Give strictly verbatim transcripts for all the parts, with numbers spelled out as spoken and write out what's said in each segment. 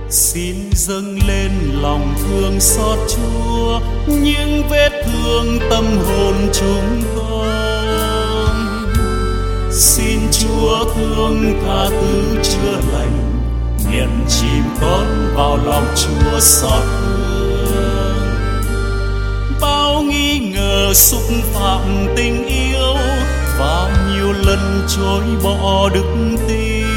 Xin dâng lên lòng thương xót Chúa những vết thương tâm hồn chúng con. Xin Chúa thương tha thứ chữa lành, nhận chìm con vào lòng Chúa xót thương. Bao nghi ngờ xúc phạm tình yêu và nhiều lần chối bỏ đức tin,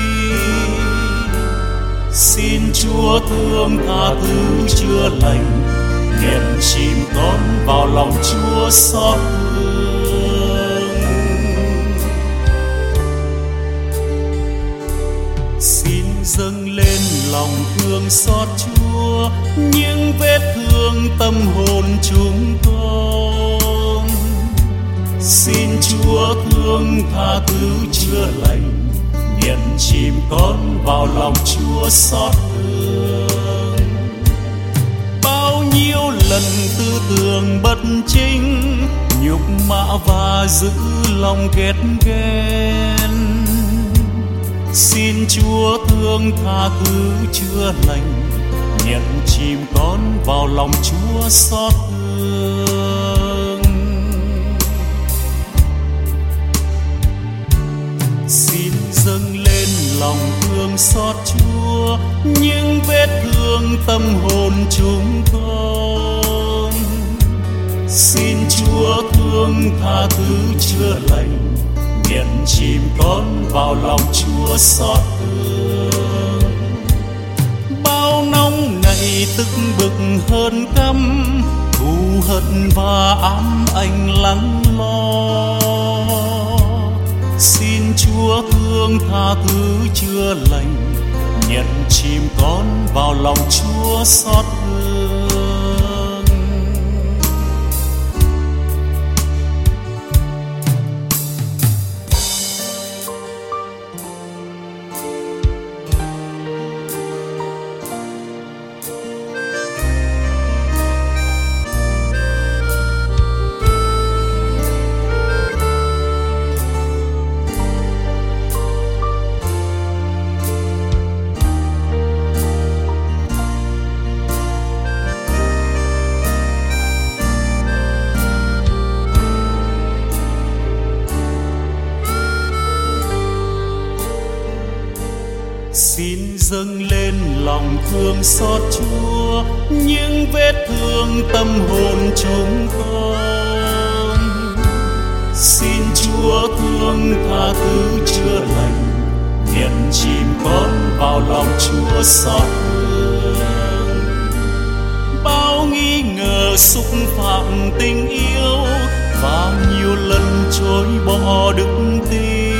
xin Chúa thương tha thứ chữa lành, nhận chìm con vào lòng Chúa xót thương. Xin dâng lên lòng thương xót Chúa những vết thương tâm hồn chúng con. Xin Chúa thương tha thứ chữa lành, nhận chìm con vào lòng Chúa xót thương. Bao nhiêu lần tư tưởng bất chính, nhục mạ và giữ lòng ghét ghen, xin Chúa thương tha thứ chữa lành, nhận chìm con vào lòng Chúa xót thương. Xin dâng lên lòng thương xót Chúa những vết thương tâm hồn chúng con. Xin Chúa thương tha thứ chữa lành, nhận chìm con vào lòng Chúa xót thương. Bao nóng nảy tức bực hơn căm, thù hận và ám ảnh lắng lo, xin Chúa thương tha thứ chữa lành, nhận chìm con vào lòng Chúa xót thương. Xin dâng lên lòng thương xót Chúa những vết thương tâm hồn chúng con. Xin Chúa thương tha thứ chữa lành, nhận chìm con vào lòng Chúa xót thương. Bao nghi ngờ xúc phạm tình yêu và nhiều lần chối bỏ đức tin,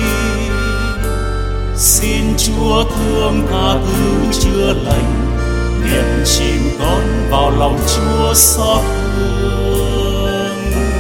xin Chúa thương tha thứ chữa lành, nhận chìm con vào lòng Chúa xót thương.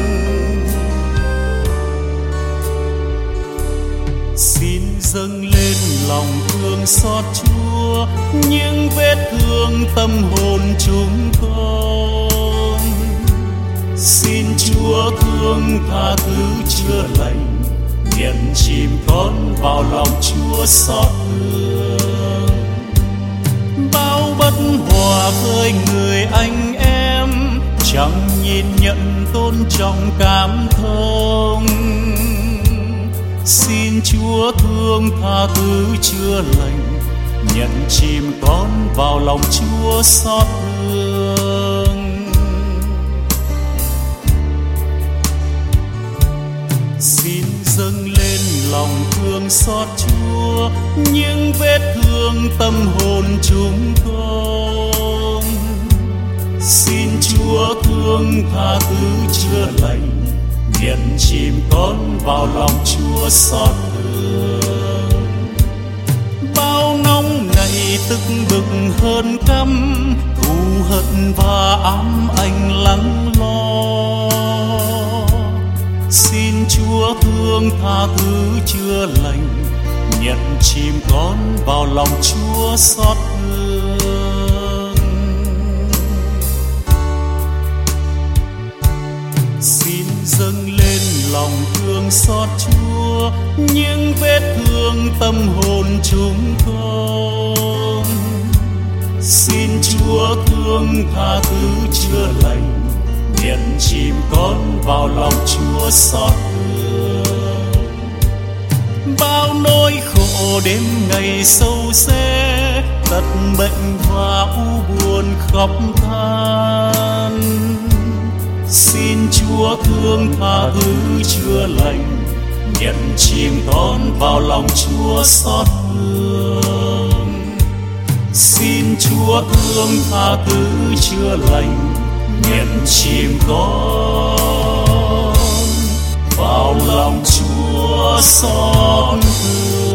Xin dâng lên lòng thương xót Chúa những vết thương tâm hồn chúng con. Xin Chúa thương tha thứ chữa lành, nhận chìm con vào lòng Chúa xót thương. Bao bất hòa với người anh em, chẳng nhìn nhận tôn trọng cảm thông, xin Chúa thương tha thứ chữa lành, nhận chìm con vào lòng Chúa xót thương. Xin dâng lên lòng thương xót Chúa những vết thương tâm hồn chúng con. Xin Chúa thương tha thứ chữa lành, nhận chìm con vào lòng Chúa xót thương. Bao nóng nảy tức bực hơn căm, thù hận và ám ảnh lắng lo, xin Chúa thương tha thứ chữa lành, nhận chìm con vào lòng Chúa xót thương. Xin dâng lên lòng thương xót Chúa những vết thương tâm hồn chúng con. Xin Chúa thương tha thứ chữa lành, nhận chìm con vào lòng Chúa xót thương. Bao nỗi khổ đêm ngày sâu xé, tật bệnh và u buồn khóc than. Xin Chúa thương tha thứ chữa lành, nhận chìm con vào lòng Chúa xót thương. Xin Chúa thương tha thứ chữa lành, nhận chìm con vào lòng Chúa xót thương.